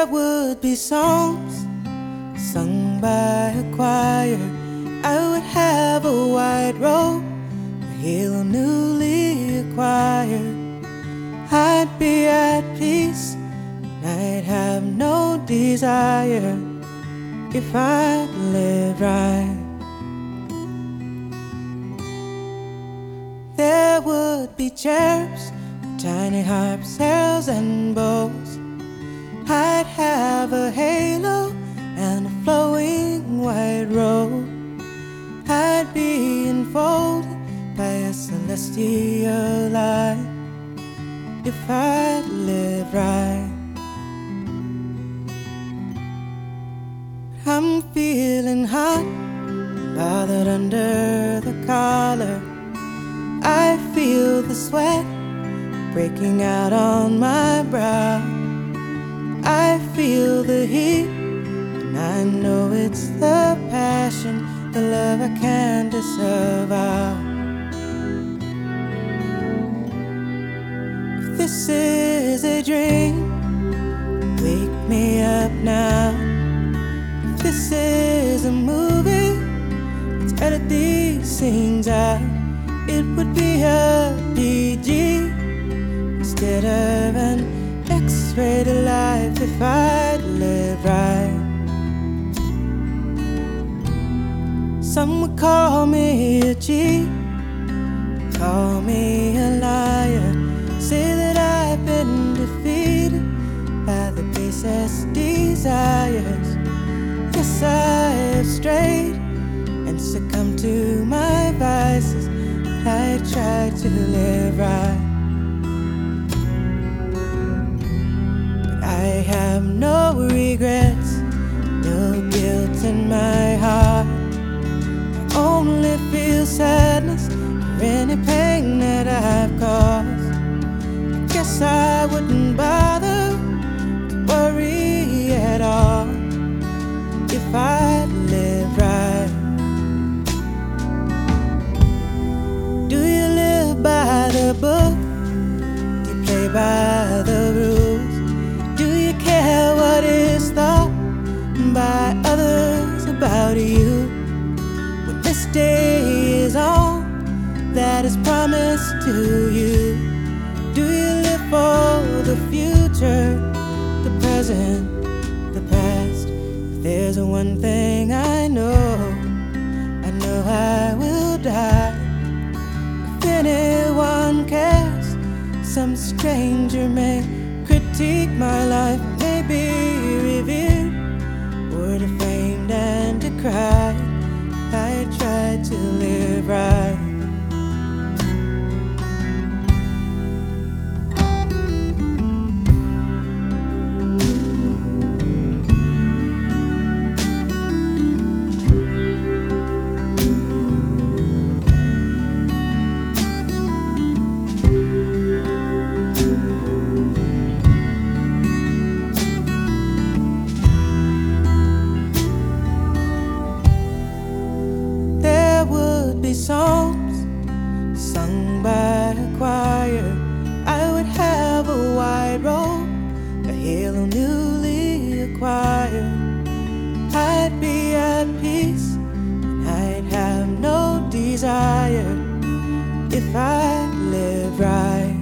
would be songs sung by a choir. I would have a white robe, a halo newly acquired. I'd be at peace, and I'd have no desire if I lived right. There would be cherubs, tiny harps, heralds, and bows. I'd have a halo and a flowing white robe. I'd be enfolded by a celestial light if I'd live right. I'm feeling hot, bothered under the collar. I feel the sweat breaking out on my brow. I feel the heat, and I know it's the passion, the love I can't disavow. If this is a dream, wake me up now. If this is a movie, let's edit these scenes out. It would be a PG instead of an X-rated life if I'd live right. Some would call me a cheat, call me a liar, say that I've been defeated by the basest desires. Yes, I have strayed and succumbed to my vices. I tried to live right, but I have no regrets, no guilt in my heart. I only feel sadness for any pain that I've caused. I guess I wouldn't bother to worry at all if I'd live right. By the book, do you play by the rules? Do you care what is thought by others about you? When this day is all that is promised to you, do you live for the future, the present, the past? If there's one thing I know I will die. If anyone cares, some stranger may critique my life, may be revered or defamed and decried. I tried to live right. Songs sung by a choir. I would have a white robe, a halo newly acquired. I'd be at peace, and I'd have no desire if I lived right.